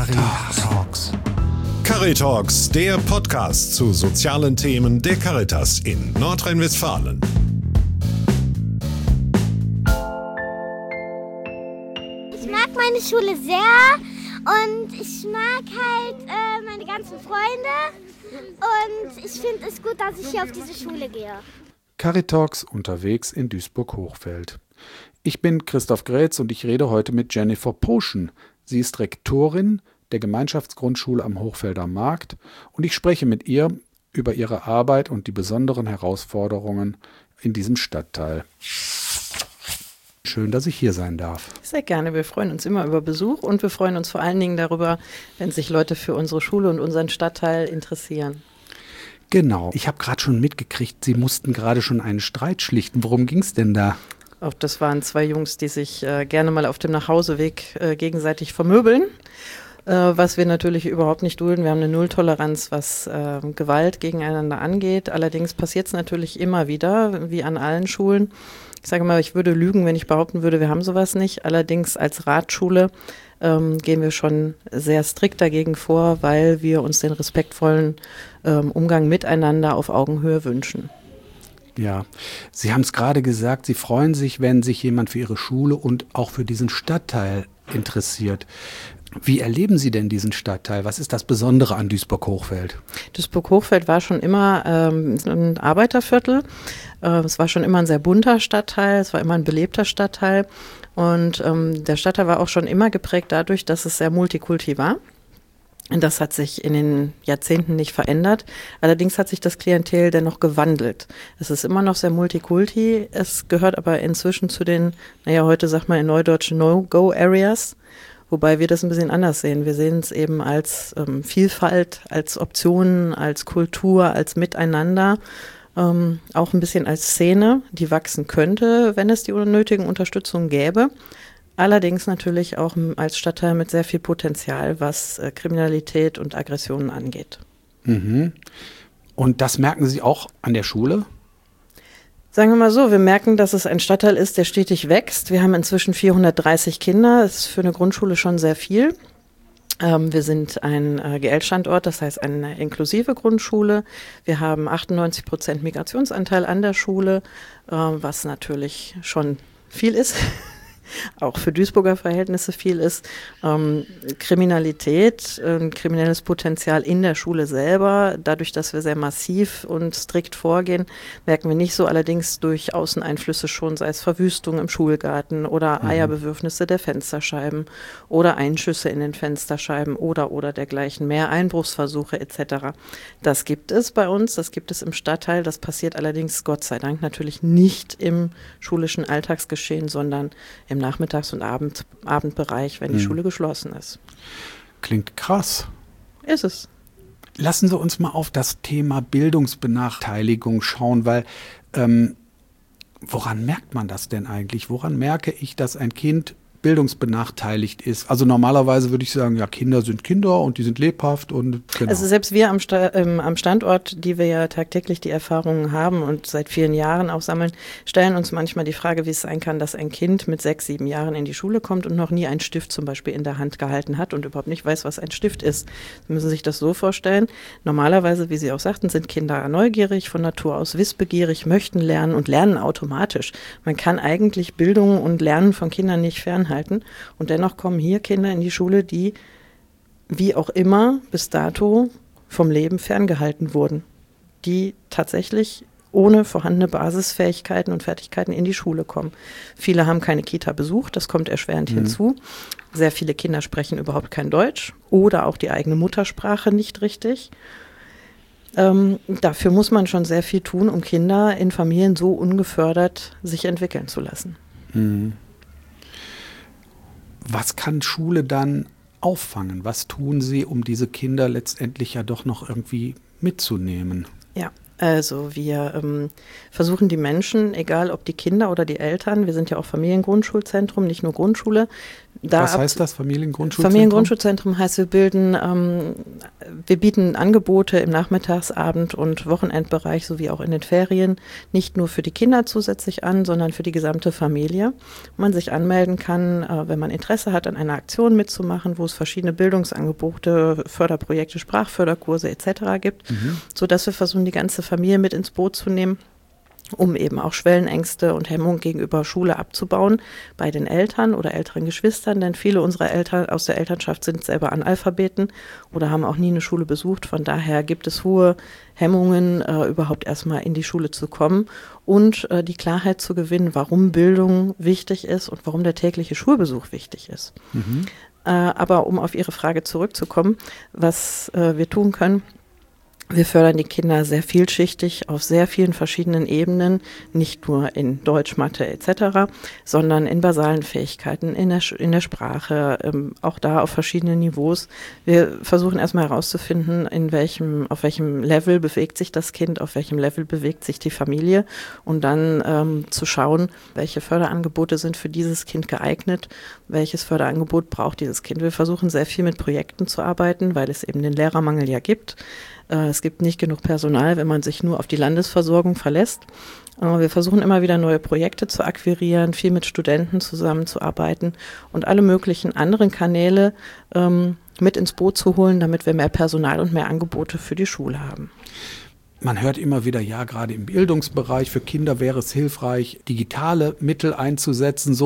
Caritalks. Caritalks, der Podcast zu sozialen Themen der Caritas in Nordrhein-Westfalen. Ich mag meine Schule sehr und ich mag halt meine ganzen Freunde und ich finde es gut, dass ich hier auf diese Schule gehe. Caritalks unterwegs in Duisburg-Hochfeld. Ich bin Christoph Grätz und ich rede heute mit Jennifer Poschen. Sie ist Rektorin der Gemeinschaftsgrundschule am Hochfelder Markt und ich spreche mit ihr über ihre Arbeit und die besonderen Herausforderungen in diesem Stadtteil. Schön, dass ich hier sein darf. Sehr gerne. Wir freuen uns immer über Besuch und wir freuen uns vor allen Dingen darüber, wenn sich Leute für unsere Schule und unseren Stadtteil interessieren. Genau. Ich habe gerade schon mitgekriegt, Sie mussten gerade schon einen Streit schlichten. Worum ging es denn da? Auch das waren zwei Jungs, die sich gerne mal auf dem Nachhauseweg gegenseitig vermöbeln, was wir natürlich überhaupt nicht dulden. Wir haben eine Nulltoleranz, was Gewalt gegeneinander angeht. Allerdings passiert es natürlich immer wieder, wie an allen Schulen. Ich sage mal, ich würde lügen, wenn ich behaupten würde, wir haben sowas nicht. Allerdings als Ratschule gehen wir schon sehr strikt dagegen vor, weil wir uns den respektvollen Umgang miteinander auf Augenhöhe wünschen. Ja, Sie haben es gerade gesagt, Sie freuen sich, wenn sich jemand für Ihre Schule und auch für diesen Stadtteil interessiert. Wie erleben Sie denn diesen Stadtteil? Was ist das Besondere an Duisburg-Hochfeld? Duisburg-Hochfeld war schon immer ein Arbeiterviertel. Es war schon immer ein sehr bunter Stadtteil, es war immer ein belebter Stadtteil. Und der Stadtteil war auch schon immer geprägt dadurch, dass es sehr multikulti war. Das hat sich in den Jahrzehnten nicht verändert. Allerdings hat sich das Klientel dennoch gewandelt. Es ist immer noch sehr multikulti. Es gehört aber inzwischen zu den, heute sagt man in Neudeutsch No-Go-Areas, wobei wir das ein bisschen anders sehen. Wir sehen es eben als Vielfalt, als Optionen, als Kultur, als Miteinander, auch ein bisschen als Szene, die wachsen könnte, wenn es die nötigen Unterstützung gäbe. Allerdings natürlich auch als Stadtteil mit sehr viel Potenzial, was Kriminalität und Aggressionen angeht. Mhm. Und das merken Sie auch an der Schule? Sagen wir mal so, wir merken, dass es ein Stadtteil ist, der stetig wächst. Wir haben inzwischen 430 Kinder, das ist für eine Grundschule schon sehr viel. Wir sind ein GL-Standort, das heißt eine inklusive Grundschule. Wir haben 98% Migrationsanteil an der Schule, was natürlich schon viel ist. Auch für Duisburger Verhältnisse viel ist. Kriminalität, kriminelles Potenzial in der Schule selber, dadurch, dass wir sehr massiv und strikt vorgehen, merken wir nicht so, allerdings durch Außeneinflüsse schon, sei es Verwüstung im Schulgarten oder Eierbewürfnisse der Fensterscheiben oder Einschüsse in den Fensterscheiben oder dergleichen mehr, Einbruchsversuche etc. Das gibt es bei uns, das gibt es im Stadtteil, das passiert allerdings Gott sei Dank natürlich nicht im schulischen Alltagsgeschehen, sondern im Nachmittags- und Abendbereich, wenn die Schule geschlossen ist. Klingt krass. Ist es. Lassen Sie uns mal auf das Thema Bildungsbenachteiligung schauen, weil woran merkt man das denn eigentlich? Woran merke ich, dass ein Kind bildungsbenachteiligt ist? Also normalerweise würde ich sagen, ja, Kinder sind Kinder und die sind lebhaft und genau. Also selbst wir am Standort, die wir ja tagtäglich die Erfahrungen haben und seit vielen Jahren auch sammeln, stellen uns manchmal die Frage, wie es sein kann, dass ein Kind mit 6, 7 Jahren in die Schule kommt und noch nie einen Stift zum Beispiel in der Hand gehalten hat und überhaupt nicht weiß, was ein Stift ist. Sie müssen sich das so vorstellen. Normalerweise, wie Sie auch sagten, sind Kinder neugierig, von Natur aus wissbegierig, möchten lernen und lernen automatisch. Man kann eigentlich Bildung und Lernen von Kindern nicht fernhalten. Und dennoch kommen hier Kinder in die Schule, die, wie auch immer, bis dato vom Leben ferngehalten wurden, die tatsächlich ohne vorhandene Basisfähigkeiten und Fertigkeiten in die Schule kommen. Viele haben keine Kita besucht, das kommt erschwerend hinzu. Sehr viele Kinder sprechen überhaupt kein Deutsch oder auch die eigene Muttersprache nicht richtig. Dafür muss man schon sehr viel tun, um Kinder in Familien so ungefördert sich entwickeln zu lassen. Mhm. Was kann Schule dann auffangen? Was tun Sie, um diese Kinder letztendlich ja doch noch irgendwie mitzunehmen? Ja, also wir versuchen die Menschen, egal ob die Kinder oder die Eltern, wir sind ja auch Familiengrundschulzentrum, nicht nur Grundschule, Was heißt das, Familiengrundschulzentrum? Familiengrundschulzentrum heißt, wir bieten Angebote im Nachmittagsabend- und Wochenendbereich sowie auch in den Ferien nicht nur für die Kinder zusätzlich an, sondern für die gesamte Familie. Wo man sich anmelden kann, wenn man Interesse hat, an einer Aktion mitzumachen, wo es verschiedene Bildungsangebote, Förderprojekte, Sprachförderkurse etc. gibt, sodass wir versuchen, die ganze Familie mit ins Boot zu nehmen, um eben auch Schwellenängste und Hemmungen gegenüber Schule abzubauen bei den Eltern oder älteren Geschwistern, denn viele unserer Eltern aus der Elternschaft sind selber Analphabeten oder haben auch nie eine Schule besucht. Von daher gibt es hohe Hemmungen, überhaupt erstmal in die Schule zu kommen und die Klarheit zu gewinnen, warum Bildung wichtig ist und warum der tägliche Schulbesuch wichtig ist. Aber um auf Ihre Frage zurückzukommen, was wir tun können: Wir fördern die Kinder sehr vielschichtig auf sehr vielen verschiedenen Ebenen, nicht nur in Deutsch, Mathe etc., sondern in basalen Fähigkeiten, in der Sprache, auch da auf verschiedenen Niveaus. Wir versuchen erstmal herauszufinden, auf welchem Level bewegt sich das Kind, auf welchem Level bewegt sich die Familie und dann zu schauen, welche Förderangebote sind für dieses Kind geeignet, welches Förderangebot braucht dieses Kind. Wir versuchen sehr viel mit Projekten zu arbeiten, weil es eben den Lehrermangel ja gibt. Es gibt nicht genug Personal, wenn man sich nur auf die Landesversorgung verlässt. Wir versuchen immer wieder neue Projekte zu akquirieren, viel mit Studenten zusammenzuarbeiten und alle möglichen anderen Kanäle mit ins Boot zu holen, damit wir mehr Personal und mehr Angebote für die Schule haben. Man hört immer wieder, ja, gerade im Bildungsbereich für Kinder wäre es hilfreich, digitale Mittel einzusetzen,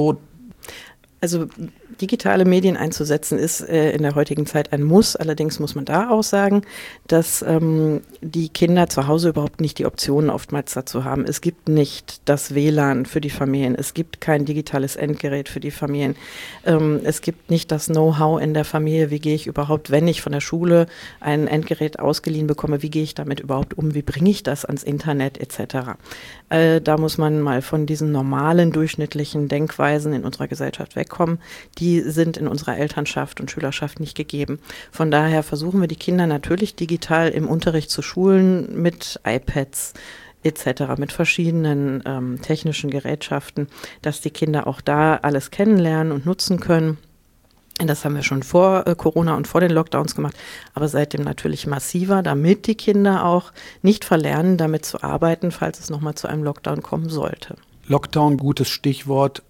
Also digitale Medien einzusetzen ist in der heutigen Zeit ein Muss. Allerdings muss man da auch sagen, dass die Kinder zu Hause überhaupt nicht die Optionen oftmals dazu haben. Es gibt nicht das WLAN für die Familien. Es gibt kein digitales Endgerät für die Familien. Es gibt nicht das Know-how in der Familie. Wie gehe ich überhaupt, wenn ich von der Schule ein Endgerät ausgeliehen bekomme, wie gehe ich damit überhaupt um? Wie bringe ich das ans Internet etc.? Da muss man mal von diesen normalen, durchschnittlichen Denkweisen in unserer Gesellschaft wegkommen. Die sind in unserer Elternschaft und Schülerschaft nicht gegeben. Von daher versuchen wir die Kinder natürlich digital im Unterricht zu schulen mit iPads etc., mit verschiedenen technischen Gerätschaften, dass die Kinder auch da alles kennenlernen und nutzen können. Das haben wir schon vor Corona und vor den Lockdowns gemacht, aber seitdem natürlich massiver, damit die Kinder auch nicht verlernen, damit zu arbeiten, falls es nochmal zu einem Lockdown kommen sollte. Lockdown, gutes Stichwort.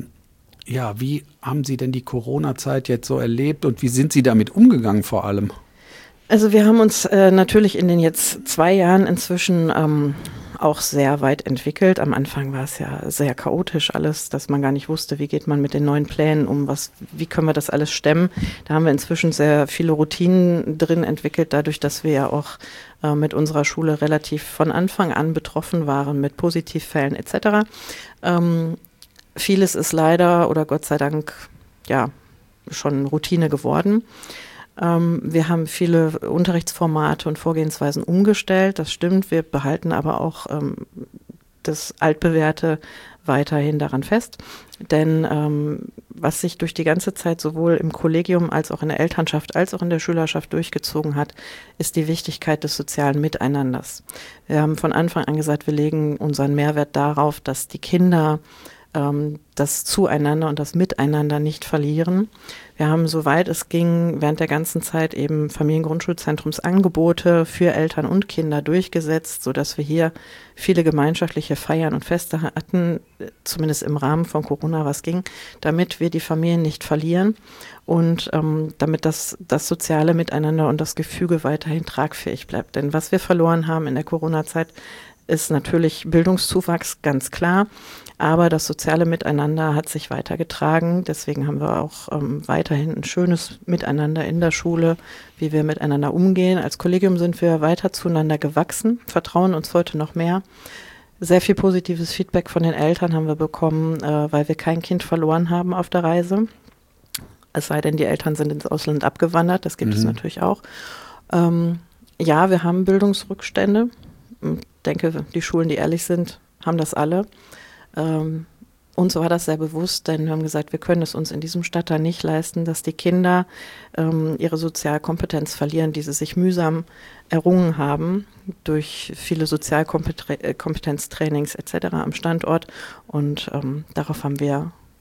Ja, wie haben Sie denn die Corona-Zeit jetzt so erlebt und wie sind Sie damit umgegangen vor allem? Also wir haben uns natürlich in den jetzt 2 Jahren inzwischen auch sehr weit entwickelt. Am Anfang war es ja sehr chaotisch alles, dass man gar nicht wusste, wie geht man mit den neuen Plänen um, wie können wir das alles stemmen. Da haben wir inzwischen sehr viele Routinen drin entwickelt, dadurch, dass wir ja auch mit unserer Schule relativ von Anfang an betroffen waren mit Positivfällen etc. Vieles ist leider oder Gott sei Dank ja schon Routine geworden. Wir haben viele Unterrichtsformate und Vorgehensweisen umgestellt, das stimmt. Wir behalten aber auch das Altbewährte weiterhin daran fest. Denn was sich durch die ganze Zeit sowohl im Kollegium als auch in der Elternschaft als auch in der Schülerschaft durchgezogen hat, ist die Wichtigkeit des sozialen Miteinanders. Wir haben von Anfang an gesagt, wir legen unseren Mehrwert darauf, dass die Kinder das Zueinander und das Miteinander nicht verlieren. Wir haben, soweit es ging, während der ganzen Zeit eben Familiengrundschulzentrumsangebote für Eltern und Kinder durchgesetzt, sodass wir hier viele gemeinschaftliche Feiern und Feste hatten, zumindest im Rahmen von Corona, was ging, damit wir die Familien nicht verlieren und damit das soziale Miteinander und das Gefüge weiterhin tragfähig bleibt. Denn was wir verloren haben in der Corona-Zeit, ist natürlich Bildungszuwachs, ganz klar. Aber das soziale Miteinander hat sich weitergetragen. Deswegen haben wir auch weiterhin ein schönes Miteinander in der Schule, wie wir miteinander umgehen. Als Kollegium sind wir weiter zueinander gewachsen, vertrauen uns heute noch mehr. Sehr viel positives Feedback von den Eltern haben wir bekommen, weil wir kein Kind verloren haben auf der Reise. Es sei denn, die Eltern sind ins Ausland abgewandert, das gibt es natürlich auch. Ja, wir haben Bildungsrückstände. Ich denke, die Schulen, die ehrlich sind, haben das alle. Uns war das sehr bewusst, denn wir haben gesagt, wir können es uns in diesem Stadtteil nicht leisten, dass die Kinder ihre Sozialkompetenz verlieren, die sie sich mühsam errungen haben durch viele Sozialkompetenztrainings etc. am Standort. Und darauf haben wir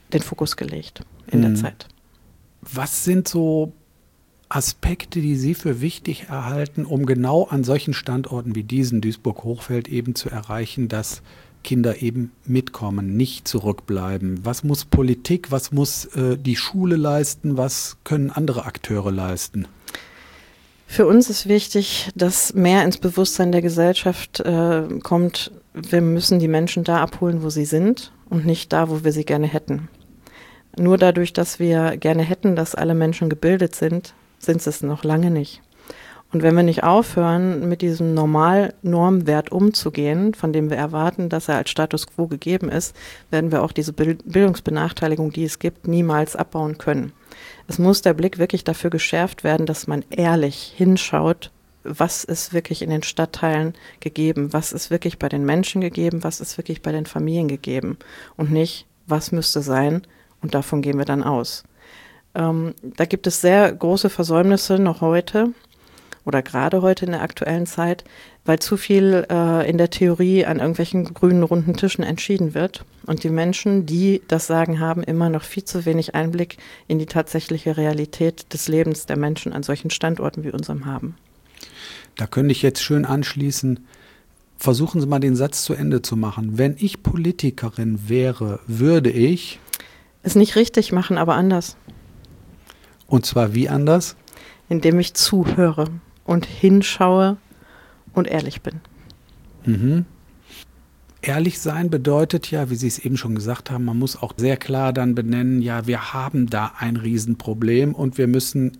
den Fokus gelegt in der Zeit. Was sind so Aspekte, die Sie für wichtig erhalten, um genau an solchen Standorten wie diesen Duisburg-Hochfeld eben zu erreichen, dass Kinder eben mitkommen, nicht zurückbleiben? Was muss Politik, was muss die Schule leisten, was können andere Akteure leisten? Für uns ist wichtig, dass mehr ins Bewusstsein der Gesellschaft kommt, wir müssen die Menschen da abholen, wo sie sind und nicht da, wo wir sie gerne hätten. Nur dadurch, dass wir gerne hätten, dass alle Menschen gebildet sind, sind sie es noch lange nicht. Und wenn wir nicht aufhören, mit diesem Norm-Wert umzugehen, von dem wir erwarten, dass er als Status quo gegeben ist, werden wir auch diese Bildungsbenachteiligung, die es gibt, niemals abbauen können. Es muss der Blick wirklich dafür geschärft werden, dass man ehrlich hinschaut, was ist wirklich in den Stadtteilen gegeben, was ist wirklich bei den Menschen gegeben, was ist wirklich bei den Familien gegeben und nicht, was müsste sein, und davon gehen wir dann aus. Da gibt es sehr große Versäumnisse noch heute oder gerade heute in der aktuellen Zeit, weil zu viel in der Theorie an irgendwelchen grünen, runden Tischen entschieden wird und die Menschen, die das Sagen haben, immer noch viel zu wenig Einblick in die tatsächliche Realität des Lebens der Menschen an solchen Standorten wie unserem haben. Da könnte ich jetzt schön anschließen, versuchen Sie mal den Satz zu Ende zu machen. Wenn ich Politikerin wäre, würde ich es nicht richtig machen, aber anders. Und zwar wie anders? Indem ich zuhöre und hinschaue und ehrlich bin. Mhm. Ehrlich sein bedeutet ja, wie Sie es eben schon gesagt haben, man muss auch sehr klar dann benennen, ja, wir haben da ein Riesenproblem und wir müssen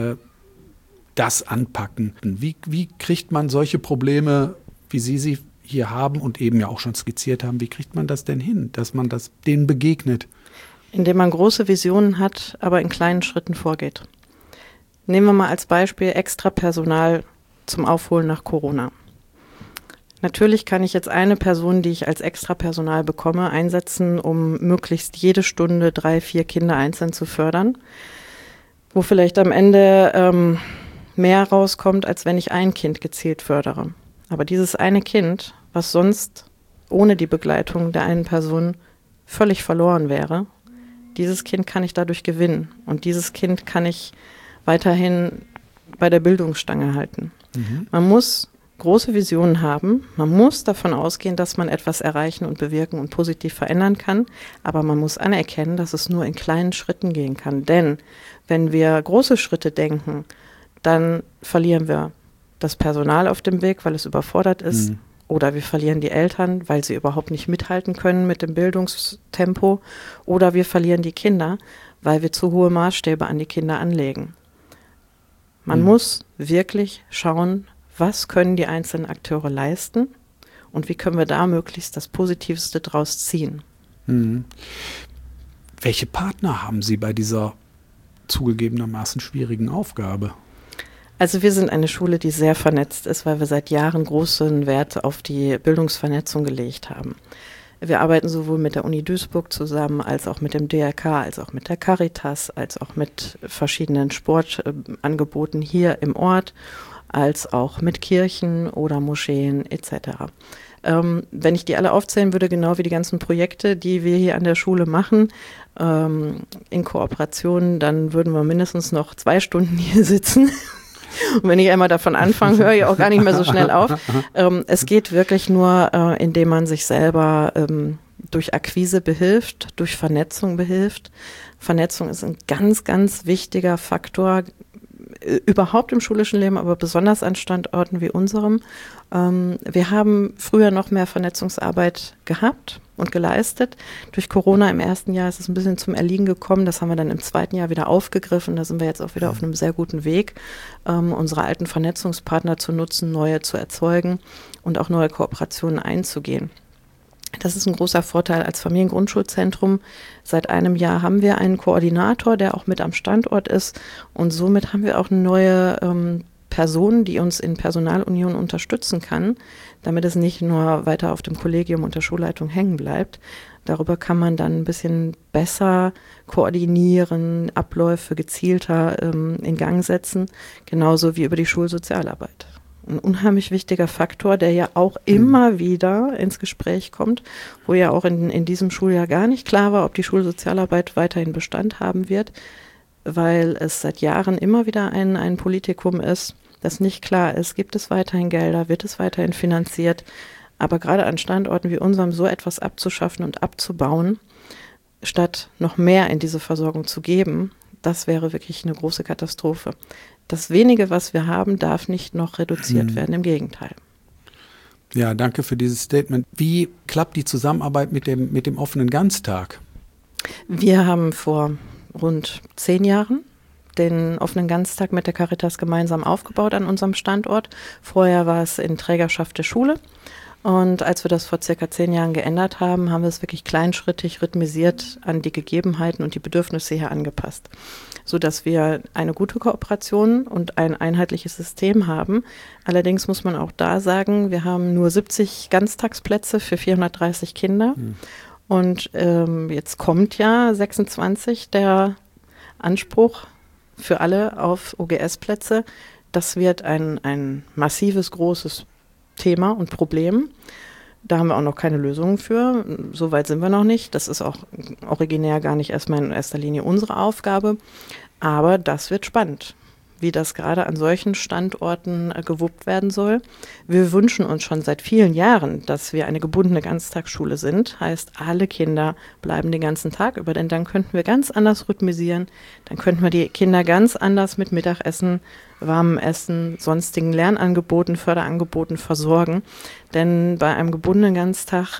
das anpacken. Wie kriegt man solche Probleme, wie Sie hier haben und eben ja auch schon skizziert haben, wie kriegt man das denn hin, dass man denen begegnet? Indem man große Visionen hat, aber in kleinen Schritten vorgeht. Nehmen wir mal als Beispiel extra Personal zum Aufholen nach Corona. Natürlich kann ich jetzt eine Person, die ich als extra Personal bekomme, einsetzen, um möglichst jede Stunde 3, 4 Kinder einzeln zu fördern, wo vielleicht am Ende mehr rauskommt, als wenn ich ein Kind gezielt fördere. Aber dieses eine Kind, was sonst ohne die Begleitung der einen Person völlig verloren wäre, dieses Kind kann ich dadurch gewinnen und dieses Kind kann ich weiterhin bei der Bildungsstange halten. Mhm. Man muss große Visionen haben, man muss davon ausgehen, dass man etwas erreichen und bewirken und positiv verändern kann, aber man muss anerkennen, dass es nur in kleinen Schritten gehen kann. Denn wenn wir große Schritte denken, dann verlieren wir das Personal auf dem Weg, weil es überfordert ist. Mhm. Oder wir verlieren die Eltern, weil sie überhaupt nicht mithalten können mit dem Bildungstempo. Oder wir verlieren die Kinder, weil wir zu hohe Maßstäbe an die Kinder anlegen. Man muss wirklich schauen, was können die einzelnen Akteure leisten und wie können wir da möglichst das Positivste draus ziehen. Mhm. Welche Partner haben Sie bei dieser zugegebenermaßen schwierigen Aufgabe? Also wir sind eine Schule, die sehr vernetzt ist, weil wir seit Jahren großen Wert auf die Bildungsvernetzung gelegt haben. Wir arbeiten sowohl mit der Uni Duisburg zusammen, als auch mit dem DRK, als auch mit der Caritas, als auch mit verschiedenen Sportangeboten hier im Ort, als auch mit Kirchen oder Moscheen etc. Wenn ich die alle aufzählen würde, genau wie die ganzen Projekte, die wir hier an der Schule machen, in Kooperation, dann würden wir mindestens noch 2 Stunden hier sitzen. Und wenn ich einmal davon anfange, höre ich auch gar nicht mehr so schnell auf. Es geht wirklich nur, indem man sich selber durch Akquise behilft, durch Vernetzung behilft. Vernetzung ist ein ganz, ganz wichtiger Faktor, überhaupt im schulischen Leben, aber besonders an Standorten wie unserem. Wir haben früher noch mehr Vernetzungsarbeit gehabt und geleistet. Durch Corona im ersten Jahr ist es ein bisschen zum Erliegen gekommen. Das haben wir dann im zweiten Jahr wieder aufgegriffen. Da sind wir jetzt auch wieder auf einem sehr guten Weg, unsere alten Vernetzungspartner zu nutzen, neue zu erzeugen und auch neue Kooperationen einzugehen. Das ist ein großer Vorteil als Familiengrundschulzentrum. Seit einem Jahr haben wir einen Koordinator, der auch mit am Standort ist. Und somit haben wir auch eine neue Person, die uns in Personalunion unterstützen kann, damit es nicht nur weiter auf dem Kollegium und der Schulleitung hängen bleibt. Darüber kann man dann ein bisschen besser koordinieren, Abläufe gezielter in Gang setzen, genauso wie über die Schulsozialarbeit. ein unheimlich wichtiger Faktor, der ja auch immer wieder ins Gespräch kommt, wo ja auch in diesem Schuljahr gar nicht klar war, ob die Schulsozialarbeit weiterhin Bestand haben wird, weil es seit Jahren immer wieder ein Politikum ist, das nicht klar ist, gibt es weiterhin Gelder, wird es weiterhin finanziert, aber gerade an Standorten wie unserem so etwas abzuschaffen und abzubauen, statt noch mehr in diese Versorgung zu geben, das wäre wirklich eine große Katastrophe. Das wenige, was wir haben, darf nicht noch reduziert werden, im Gegenteil. Ja, danke für dieses Statement. Wie klappt die Zusammenarbeit mit dem offenen Ganztag? Wir haben vor rund 10 Jahren den offenen Ganztag mit der Caritas gemeinsam aufgebaut an unserem Standort. Vorher war es in Trägerschaft der Schule. Und als wir das vor circa 10 Jahren geändert haben, haben wir es wirklich kleinschrittig rhythmisiert an die Gegebenheiten und die Bedürfnisse hier angepasst, sodass wir eine gute Kooperation und ein einheitliches System haben. Allerdings muss man auch da sagen, wir haben nur 70 Ganztagsplätze für 430 Kinder. Und jetzt kommt ja 26 der Anspruch für alle auf OGS-Plätze. Das wird ein massives, großes Thema und Problem. Da haben wir auch noch keine Lösungen für. So weit sind wir noch nicht. Das ist auch originär gar nicht erstmal in erster Linie unsere Aufgabe. Aber das wird spannend, wie das gerade an solchen Standorten gewuppt werden soll. Wir wünschen uns schon seit vielen Jahren, dass wir eine gebundene Ganztagsschule sind. Heißt, alle Kinder bleiben den ganzen Tag über, denn dann könnten wir ganz anders rhythmisieren. Dann könnten wir die Kinder ganz anders mit Mittagessen, warmem Essen, sonstigen Lernangeboten, Förderangeboten versorgen. Denn bei einem gebundenen Ganztag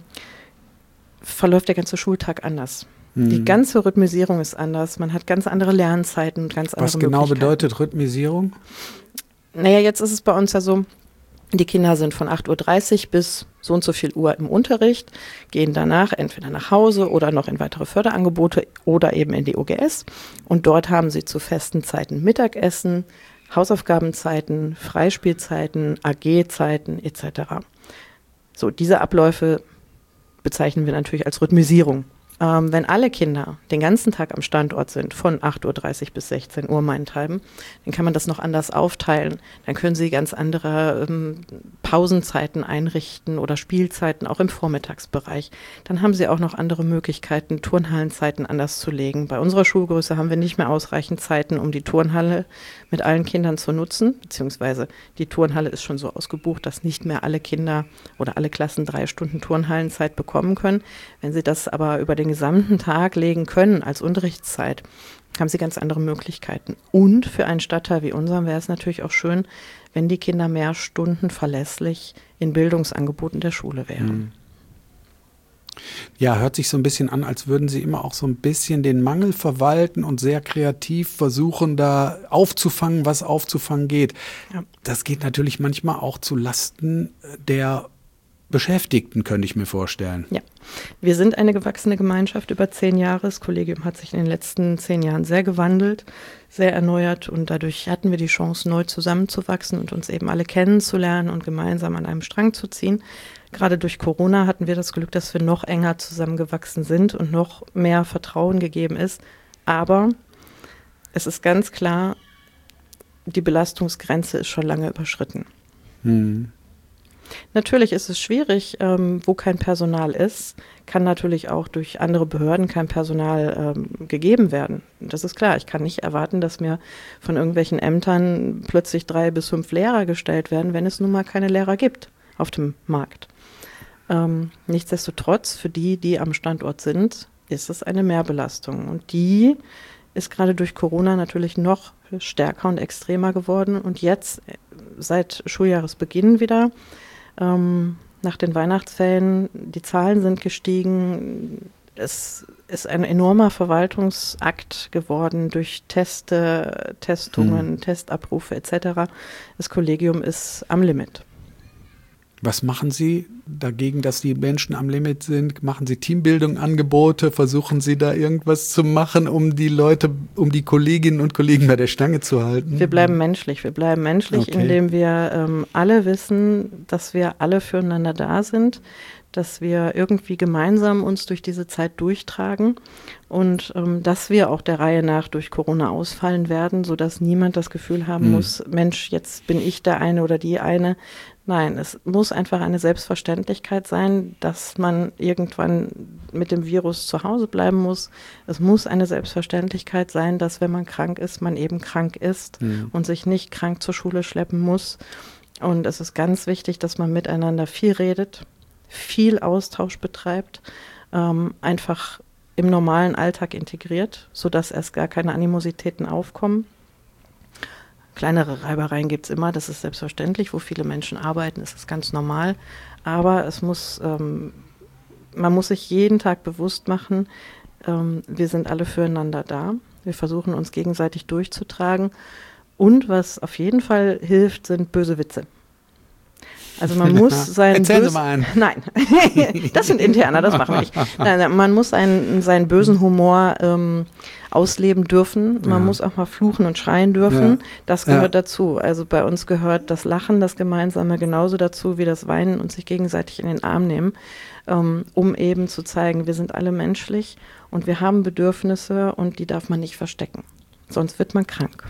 verläuft der ganze Schultag anders. Die ganze Rhythmisierung ist anders. Man hat ganz andere Lernzeiten und ganz andere Möglichkeiten. Was genau bedeutet Rhythmisierung? Naja, jetzt ist es bei uns ja so, die Kinder sind von 8:30 Uhr bis so und so viel Uhr im Unterricht, gehen danach entweder nach Hause oder noch in weitere Förderangebote oder eben in die OGS. Und dort haben sie zu festen Zeiten Mittagessen, Hausaufgabenzeiten, Freispielzeiten, AG-Zeiten etc. So, diese Abläufe bezeichnen wir natürlich als Rhythmisierung. Wenn alle Kinder den ganzen Tag am Standort sind, von 8:30 Uhr bis 16 Uhr meinethalben, dann kann man das noch anders aufteilen. Dann können sie ganz andere Pausenzeiten einrichten oder Spielzeiten, auch im Vormittagsbereich. Dann haben sie auch noch andere Möglichkeiten, Turnhallenzeiten anders zu legen. Bei unserer Schulgröße haben wir nicht mehr ausreichend Zeiten, um die Turnhalle mit allen Kindern zu nutzen, beziehungsweise die Turnhalle ist schon so ausgebucht, dass nicht mehr alle Kinder oder alle Klassen 3 Stunden Turnhallenzeit bekommen können. Wenn sie das aber über den gesamten Tag legen können als Unterrichtszeit, haben sie ganz andere Möglichkeiten. Und für einen Stadtteil wie unseren wäre es natürlich auch schön, wenn die Kinder mehr Stunden verlässlich in Bildungsangeboten der Schule wären. Ja, hört sich so ein bisschen an, als würden Sie immer auch so ein bisschen den Mangel verwalten und sehr kreativ versuchen, da aufzufangen, was aufzufangen geht. Ja. Das geht natürlich manchmal auch zu Lasten der Beschäftigten, könnte ich mir vorstellen. Ja, wir sind eine gewachsene Gemeinschaft über 10 Jahre. Das Kollegium hat sich in den letzten 10 Jahren sehr gewandelt, sehr erneuert und dadurch hatten wir die Chance, neu zusammenzuwachsen und uns eben alle kennenzulernen und gemeinsam an einem Strang zu ziehen. Gerade durch Corona hatten wir das Glück, dass wir noch enger zusammengewachsen sind und noch mehr Vertrauen gegeben ist. Aber es ist ganz klar, die Belastungsgrenze ist schon lange überschritten. Natürlich ist es schwierig, wo kein Personal ist, kann natürlich auch durch andere Behörden kein Personal gegeben werden. Das ist klar, ich kann nicht erwarten, dass mir von irgendwelchen Ämtern plötzlich 3 bis 5 Lehrer gestellt werden, wenn es nun mal keine Lehrer gibt auf dem Markt. Nichtsdestotrotz, für die am Standort sind, ist es eine Mehrbelastung. Und die ist gerade durch Corona natürlich noch stärker und extremer geworden. Und jetzt, seit Schuljahresbeginn wieder, nach den Weihnachtsferien, die Zahlen sind gestiegen. Es ist ein enormer Verwaltungsakt geworden durch Testungen, Testabrufe etc. Das Kollegium ist am Limit. Was machen Sie dagegen, dass die Menschen am Limit sind? Machen Sie Teambildung, Angebote? Versuchen Sie da irgendwas zu machen, um die Leute, um die Kolleginnen und Kollegen bei der Stange zu halten? Wir bleiben menschlich. Wir bleiben menschlich, okay, indem wir alle wissen, dass wir alle füreinander da sind, dass wir irgendwie gemeinsam uns durch diese Zeit durchtragen und dass wir auch der Reihe nach durch Corona ausfallen werden, sodass niemand das Gefühl haben muss, Mensch, jetzt bin ich der eine oder die eine. Nein, es muss einfach eine Selbstverständlichkeit sein, dass man irgendwann mit dem Virus zu Hause bleiben muss. Es muss eine Selbstverständlichkeit sein, dass wenn man krank ist, man eben krank ist und sich nicht krank zur Schule schleppen muss. Und es ist ganz wichtig, dass man miteinander viel redet, viel Austausch betreibt, einfach im normalen Alltag integriert, sodass erst gar keine Animositäten aufkommen. Kleinere Reibereien gibt es immer, das ist selbstverständlich, wo viele Menschen arbeiten, ist es ganz normal. Aber es muss, man muss sich jeden Tag bewusst machen, wir sind alle füreinander da. Wir versuchen uns gegenseitig durchzutragen. Und was auf jeden Fall hilft, sind böse Witze. Also man muss seinen Erzählen Sie mal einen. Nein, das sind interne, das machen wir nicht. Nein, man muss seinen bösen Humor ausleben dürfen. Man muss auch mal fluchen und schreien dürfen. Ja. Das gehört dazu. Also bei uns gehört das Lachen, das Gemeinsame genauso dazu wie das Weinen und sich gegenseitig in den Arm nehmen, um eben zu zeigen, wir sind alle menschlich und wir haben Bedürfnisse und die darf man nicht verstecken. Sonst wird man krank.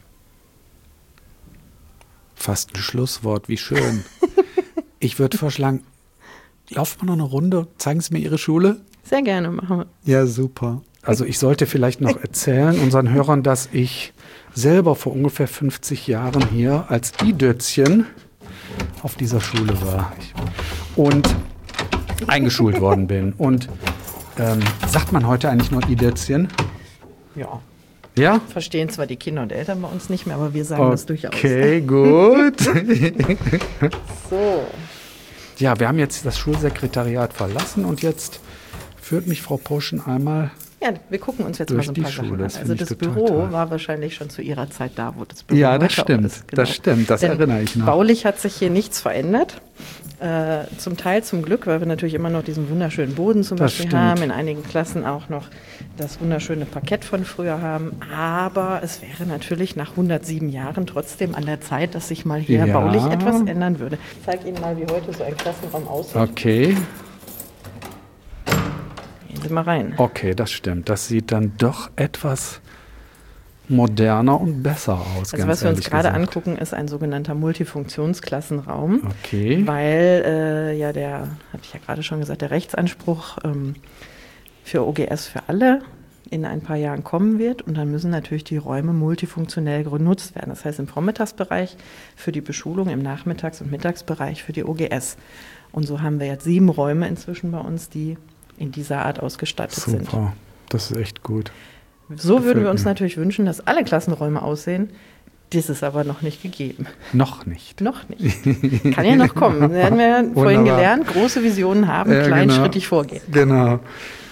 Fast ein Schlusswort, wie schön. Ich würde vorschlagen, laufen wir noch eine Runde, zeigen Sie mir Ihre Schule? Sehr gerne, machen wir. Ja, super. Also ich sollte vielleicht noch erzählen unseren Hörern, dass ich selber vor ungefähr 50 Jahren hier als I-Dötzchen auf dieser Schule war und eingeschult worden bin. Und sagt man heute eigentlich nur I-Dötzchen? Ja. Ja? Verstehen zwar die Kinder und Eltern bei uns nicht mehr, aber wir sagen das durchaus. Okay, gut. So. Ja, wir haben jetzt das Schulsekretariat verlassen und jetzt führt mich Frau Poschen einmal. Ja, wir gucken uns jetzt mal so ein paar Sachen an. Also das Büro toll. War wahrscheinlich schon zu Ihrer Zeit da, wo das Büro Ja, das heute stimmt. ist. Genau. Das stimmt, das erinnere ich noch. Baulich hat sich hier nichts verändert. Zum Teil zum Glück, weil wir natürlich immer noch diesen wunderschönen Boden zum Beispiel haben, in einigen Klassen auch noch das wunderschöne Parkett von früher haben. Aber es wäre natürlich nach 107 Jahren trotzdem an der Zeit, dass sich mal hier baulich etwas ändern würde. Ich zeige Ihnen mal, wie heute so ein Klassenraum aussieht. Okay. Gehen Sie mal rein. Okay, das stimmt. Das sieht dann doch etwas moderner und besser aus. Also was wir uns gerade angucken, ist ein sogenannter Multifunktionsklassenraum. Okay. Weil der, hatte ich ja gerade schon gesagt, der Rechtsanspruch für OGS für alle in ein paar Jahren kommen wird. Und dann müssen natürlich die Räume multifunktionell genutzt werden. Das heißt im Vormittagsbereich für die Beschulung, im Nachmittags- und Mittagsbereich für die OGS. Und so haben wir jetzt 7 Räume inzwischen bei uns, die in dieser Art ausgestattet sind. Super, das ist echt gut. So würden wir uns natürlich wünschen, dass alle Klassenräume aussehen. Das ist aber noch nicht gegeben. Noch nicht. Noch nicht. Kann ja noch kommen. Wir haben ja vorhin gelernt, große Visionen haben, kleinschrittig vorgehen. Genau.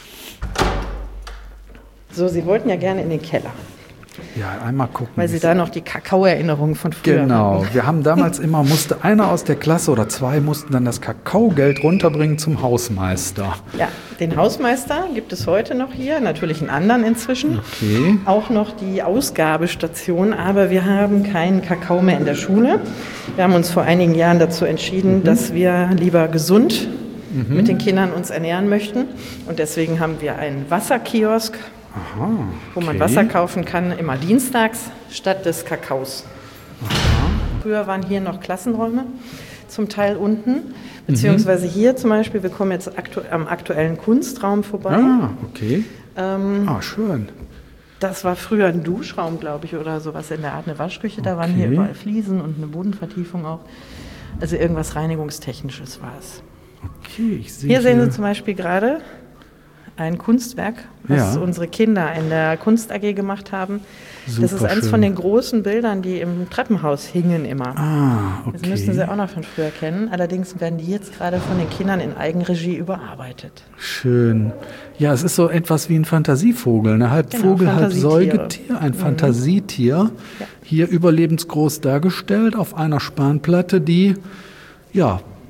So, Sie wollten ja gerne in den Keller. Ja, einmal gucken. Weil Sie da noch die Kakao-Erinnerungen von früher haben. Genau. Wir haben damals immer, musste einer aus der Klasse oder 2 mussten dann das Kakaogeld runterbringen zum Hausmeister. Ja, den Hausmeister gibt es heute noch hier, natürlich einen anderen inzwischen. Okay. Auch noch die Ausgabestation, aber wir haben keinen Kakao mehr in der Schule. Wir haben uns vor einigen Jahren dazu entschieden, dass wir lieber gesund mit den Kindern uns ernähren möchten. Und deswegen haben wir einen Wasserkiosk, wo man Wasser kaufen kann, immer dienstags statt des Kakaos. Früher waren hier noch Klassenräume, zum Teil unten, beziehungsweise hier zum Beispiel, wir kommen jetzt am aktuellen Kunstraum vorbei. Ah, okay. Schön. Das war früher ein Duschraum, glaube ich, oder sowas in der Art, eine Waschküche. Da waren hier überall Fliesen und eine Bodenvertiefung auch. Also irgendwas Reinigungstechnisches war es. Okay, ich sehe hier sehen Sie zum Beispiel gerade ein Kunstwerk, was unsere Kinder in der Kunst AG gemacht haben. Super das ist eines von den großen Bildern, die im Treppenhaus hingen immer. Okay. Das müssten Sie auch noch von früher kennen. Allerdings werden die jetzt gerade von den Kindern in Eigenregie überarbeitet. Schön. Ja, es ist so etwas wie ein Fantasievogel, ne? Halb Vogel, halb Säugetier, ein Fantasietier. Ja. Hier überlebensgroß dargestellt auf einer Spanplatte, die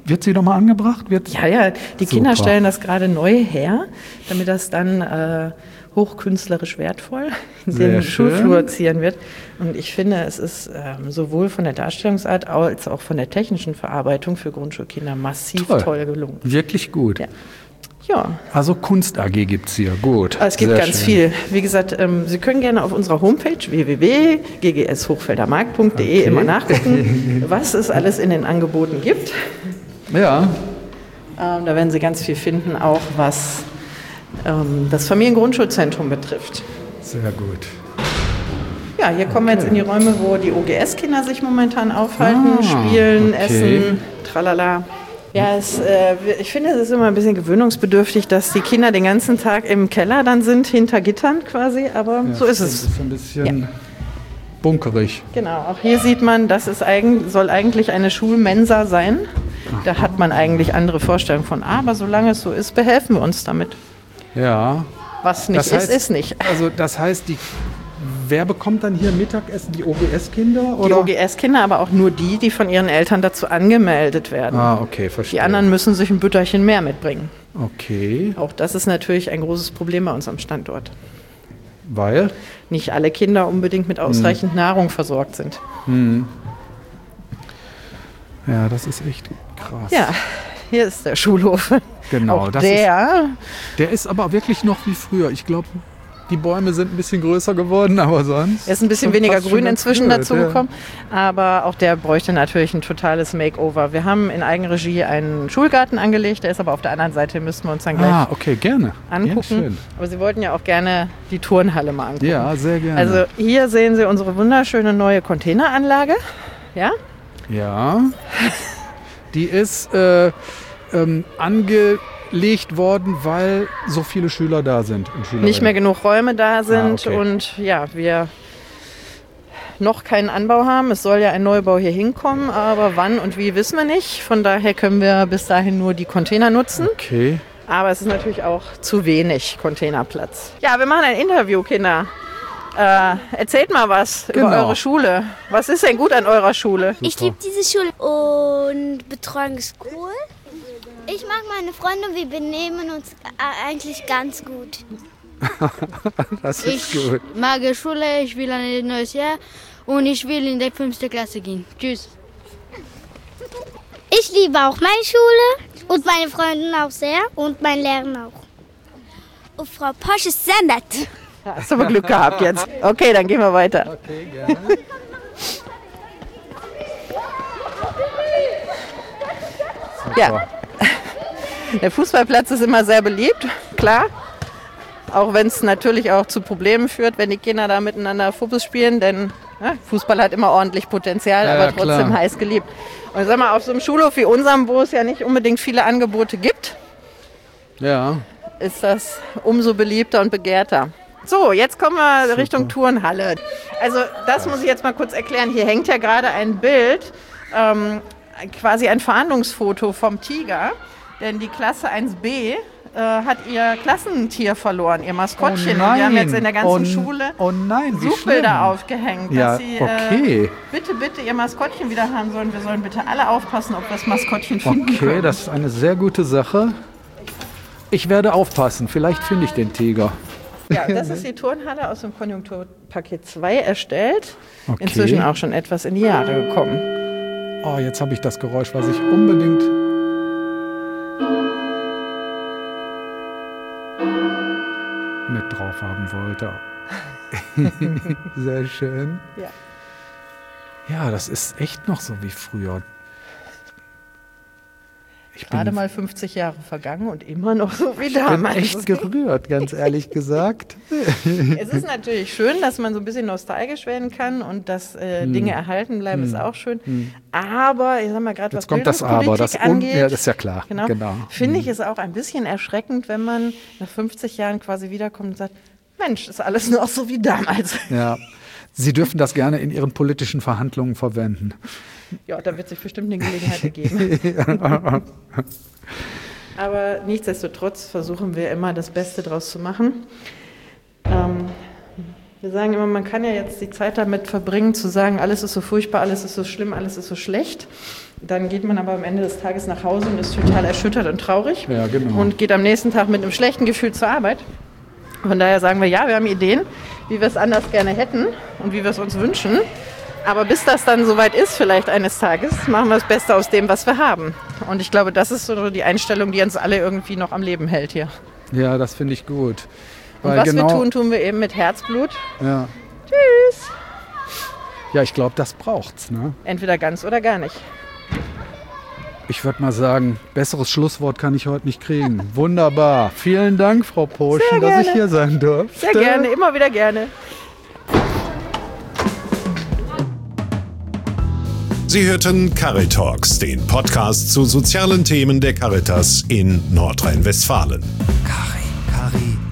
Wird sie nochmal angebracht? Ja, die Kinder stellen das gerade neu her, damit das dann hochkünstlerisch wertvoll in den Schulflur zieren wird. Und ich finde, es ist sowohl von der Darstellungsart als auch von der technischen Verarbeitung für Grundschulkinder massiv toll gelungen. Wirklich gut. Ja. Also Kunst AG gibt es hier, gut. Es gibt ganz viel. Wie gesagt, Sie können gerne auf unserer Homepage www.ggshochfeldermarkt.de immer nachgucken, was es alles in den Angeboten gibt. Ja. Da werden Sie ganz viel finden, auch was das Familiengrundschulzentrum betrifft. Sehr gut. Ja, hier kommen wir jetzt in die Räume, wo die OGS-Kinder sich momentan aufhalten, spielen, essen, tralala. Ja, ich finde, es ist immer ein bisschen gewöhnungsbedürftig, dass die Kinder den ganzen Tag im Keller dann sind, hinter Gittern quasi, aber so ist es. Das ist ein bisschen bunkerig. Genau, auch hier sieht man, das soll eigentlich eine Schulmensa sein. Da hat man eigentlich andere Vorstellungen von, aber solange es so ist, behelfen wir uns damit. Ja. Was nicht ist, ist nicht. Also das heißt, wer bekommt dann hier Mittagessen? Die OGS-Kinder? Die OGS-Kinder, aber auch nur die von ihren Eltern dazu angemeldet werden. Ah, okay, verstehe. Die anderen müssen sich ein Bütterchen mehr mitbringen. Okay. Auch das ist natürlich ein großes Problem bei uns am Standort. Weil? Nicht alle Kinder unbedingt mit ausreichend Nahrung versorgt sind. Ja, das ist echt krass. Ja, hier ist der Schulhof. Genau. Auch der ist aber wirklich noch wie früher. Ich glaube, die Bäume sind ein bisschen größer geworden, aber sonst... Er ist ein bisschen weniger grün inzwischen dazu gekommen, aber auch der bräuchte natürlich ein totales Makeover. Wir haben in Eigenregie einen Schulgarten angelegt, der ist aber auf der anderen Seite, müssten wir uns dann gleich gerne angucken. Ja, schön. Aber Sie wollten ja auch gerne die Turnhalle mal angucken. Ja, sehr gerne. Also hier sehen Sie unsere wunderschöne neue Containeranlage. Ja? Ja. Die ist angelegt worden, weil so viele Schüler da sind. Und nicht mehr genug Räume da sind und ja, wir noch keinen Anbau haben. Es soll ja ein Neubau hier hinkommen, aber wann und wie wissen wir nicht. Von daher können wir bis dahin nur die Container nutzen. Okay. Aber es ist natürlich auch zu wenig Containerplatz. Ja, wir machen ein Interview, Kinder. Erzählt mal was über eure Schule. Was ist denn gut an eurer Schule? Super. Ich liebe diese Schule und Betreuung ist cool. Ich mag meine Freunde und wir benehmen uns eigentlich ganz gut. Das ist gut. Ich mag die Schule, ich will ein neues Jahr und ich will in die 5. Klasse gehen. Tschüss. Ich liebe auch meine Schule und meine Freunde auch sehr und mein Lernen auch. Und Frau Posch ist sehr nett. Hast du aber Glück gehabt jetzt. Okay, dann gehen wir weiter. Okay, gerne. Ja. Der Fußballplatz ist immer sehr beliebt, klar. Auch wenn es natürlich auch zu Problemen führt, wenn die Kinder da miteinander Fußball spielen, denn Fußball hat immer ordentlich Potenzial, aber trotzdem heiß geliebt. Und sag mal, auf so einem Schulhof wie unserem, wo es ja nicht unbedingt viele Angebote gibt, ist das umso beliebter und begehrter. So, jetzt kommen wir Richtung Turnhalle. Also das muss ich jetzt mal kurz erklären. Hier hängt ja gerade ein Bild, quasi ein Verhandlungsfoto vom Tiger, denn die Klasse 1b hat ihr Klassentier verloren, ihr Maskottchen. Und wir haben jetzt in der ganzen Schule Suchbilder aufgehängt, dass sie bitte ihr Maskottchen wieder haben sollen. Wir sollen bitte alle aufpassen, ob wir das Maskottchen finden können. Okay, das ist eine sehr gute Sache. Ich werde aufpassen, vielleicht finde ich den Tiger. Ja, das ist die Turnhalle aus dem Konjunkturpaket 2 erstellt. Okay. Inzwischen auch schon etwas in die Jahre gekommen. Oh, jetzt habe ich das Geräusch, was ich unbedingt mit drauf haben wollte. Sehr schön. Ja. Ja, das ist echt noch so wie früher. Gerade mal 50 Jahre vergangen und immer noch so wie damals. Ich bin echt gerührt, ganz ehrlich gesagt. Es ist natürlich schön, dass man so ein bisschen nostalgisch werden kann und dass Dinge erhalten bleiben, ist auch schön. Aber ich sag mal, gerade was Bildungspolitik angeht, das ist ja klar. Genau. Finde ich es auch ein bisschen erschreckend, wenn man nach 50 Jahren quasi wiederkommt und sagt, Mensch, ist alles noch so wie damals. Ja. Sie dürfen das gerne in Ihren politischen Verhandlungen verwenden. Ja, da wird sich bestimmt eine Gelegenheit ergeben. Aber nichtsdestotrotz versuchen wir immer, das Beste draus zu machen. Wir Wir sagen immer, man kann ja jetzt die Zeit damit verbringen, zu sagen, alles ist so furchtbar, alles ist so schlimm, alles ist so schlecht. Dann geht man aber am Ende des Tages nach Hause und ist total erschüttert und traurig. Ja, genau. Und geht am nächsten Tag mit einem schlechten Gefühl zur Arbeit. Von daher sagen wir, ja, wir haben Ideen, wie wir es anders gerne hätten und wie wir es uns wünschen. Aber bis das dann soweit ist, vielleicht eines Tages, machen wir das Beste aus dem, was wir haben. Und ich glaube, das ist so die Einstellung, die uns alle irgendwie noch am Leben hält hier. Ja, das finde ich gut. Und was wir tun, tun wir eben mit Herzblut. Ja. Tschüss. Ja, ich glaube, das braucht's, ne? Entweder ganz oder gar nicht. Ich würde mal sagen, besseres Schlusswort kann ich heute nicht kriegen. Wunderbar. Vielen Dank, Frau Poschen, dass ich hier sein durfte. Sehr gerne, immer wieder gerne. Sie hörten Caritalks, den Podcast zu sozialen Themen der Caritas in Nordrhein-Westfalen. Cari.